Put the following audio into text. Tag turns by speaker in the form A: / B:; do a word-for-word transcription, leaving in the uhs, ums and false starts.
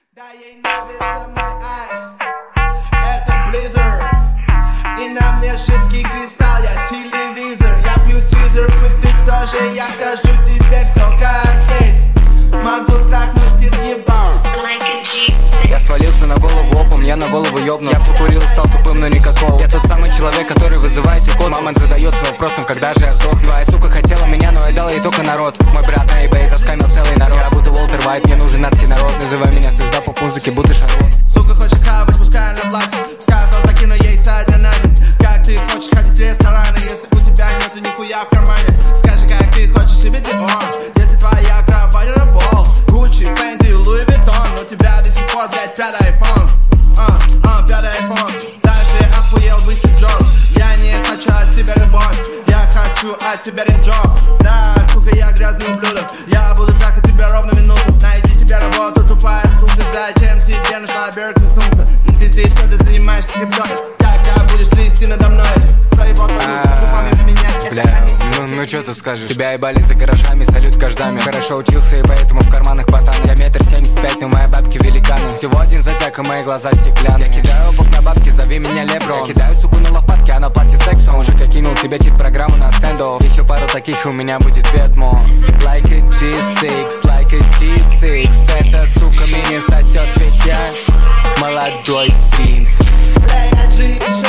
A: Да ей нравится мой айс. Это Blizzard. И на мне жидкий кристалл, я телевизор. Я пью сизер, и ты тоже. Я скажу тебе все как есть. Могу трахнуть и съебал.
B: Я свалился на голову опом, я на голову ёбну. Я покурил, стал тупым, но никакого. Я тот самый человек, который вызывает икон. Мама задается вопросом, когда же я сдохну. Твоя сука хотела меня, но я дал ей только народ. Мой брат на eBay заскамил целый народ. Я будто Уолтер Вайт, мне нужен адский народ. Называй меня звезда поп-музыки, будто Шарлот.
A: Сука хочет хавать, пускай на платье. Сказал, закину ей со дня на день. Как ты хочешь ходить в рестораны, если у тебя нету нихуя в кармане? Скажи, как ты хочешь себе Диор, если твоя кровать рабол. Гуччи, Фэнди, Луи Виттон. У тебя до сих пор, блядь, пятый айфон. А, а, пятый айфон. Даже охуел бы Стив Джобс. Я не хочу от тебя любовь, я хочу от тебя ринджов. Да, сука, я грязный ублюдок. Я буду трахать тебя ровно минуту. Найди себе работу, тупая сука. Зачем тебе нужна Биркин сумка? Ты здесь что, ты занимаешься криптой? Когда будешь трясти надо мной? Твоего твою суку помимо меня.
B: Бля, ну, ну что ты скажешь? Тебя ебали за гаражами, салют каждами. Хорошо учился и поэтому в карманах ботан. Я метр семьдесят пять, но мои бабки великаны. Всего один затяг и мои глаза стеклянные. Я кидаю обувь на бабки, зови меня Леброн. Я кидаю суку на лопатки, она платит сексом. Уже как кинул тебе чит-программу на стендов. Еще пару таких, и у меня будет ветмо. Like a джи шесть, like a джи шесть. Эта сука меня сосет, ведь я молодой принц.
A: Like a джи шесть.